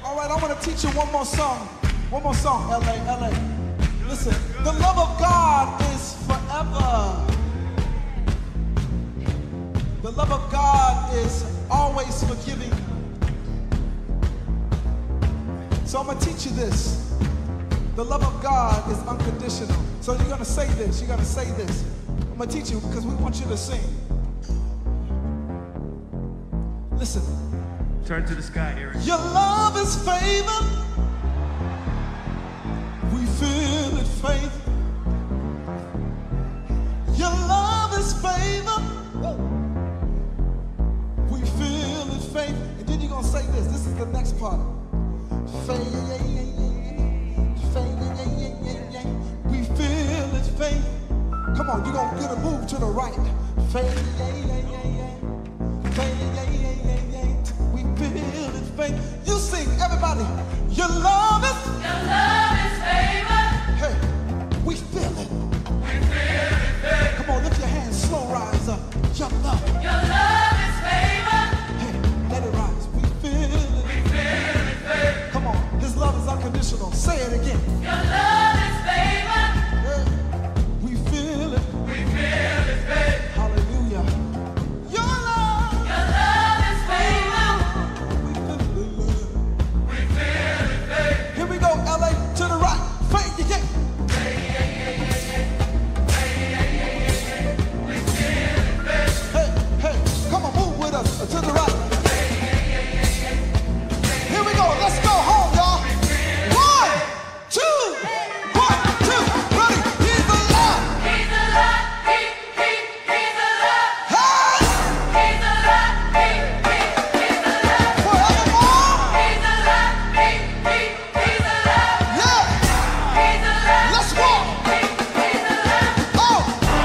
All right, I want to teach you one more song. One more song, LA. Listen, the love of God is forever. The love of God is always forgiving. So I'm going to teach you this. The love of God is unconditional. So you're going to say this. You're going to say this. I'm going to teach you because we want you to sing. Listen. Turn to the sky, Eric. Your love is favor. We feel it, faith. Your love is favor. We feel it, faith. And then you're going to say this. This is the next part. Faith. We feel it, faith. Come on, you're going to get a move to the right. Faith. We feel it, faith. You sing, everybody. Your love is favor. Hey, we feel it. We feel it, faith. Come on, lift your hands, slow rise up. Your love is favor. Hey, let it rise. We feel it. We feel it, faith. Come on, His love is unconditional. Say it again. Your love is favor. Hey, we feel it. We feel it, faith. Hallelujah. Your love is favor. We feel it. We feel it, faith. Here we go, LA, to the right. Faith again. Hey, come on, move with us to the right. Here we go, let's go home, y'all. 1, 2, 1, 2, ready? He's alive. He's alive. He's alive. Hey, He's alive. He's alive. forevermore. He's alive. He's alive. Yeah, He's alive. let's walk. He's alive. Oh.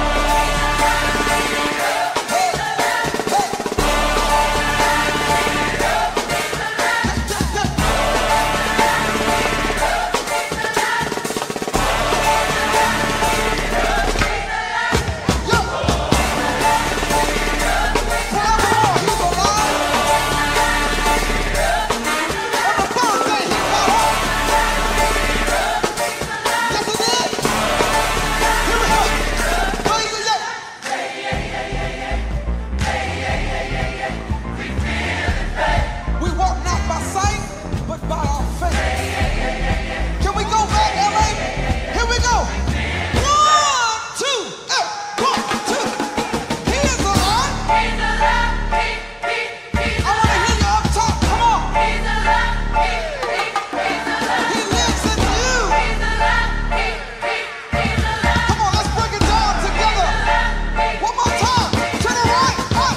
We walk not by sight, but by our faith. Can we go back, LA? Here we go. 1, 2, 1, 2. He is alive. He's alive. I want to hear you up top. Come on. He's alive. He's alive. He lives in you. He's alive. He's alive. Come on, let's break it down together. One more time. To the right. Up.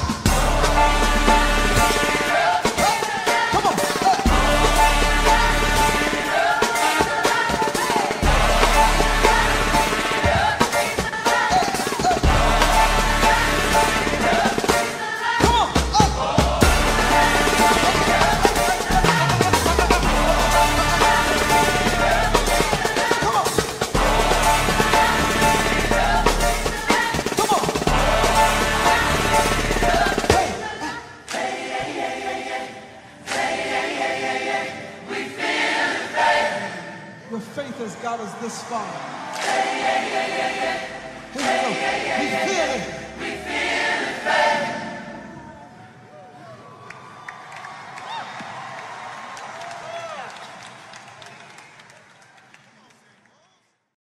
Come on. Come on. Up. Come on. Come on. Your faith has got us this far. Here we go. We feel it.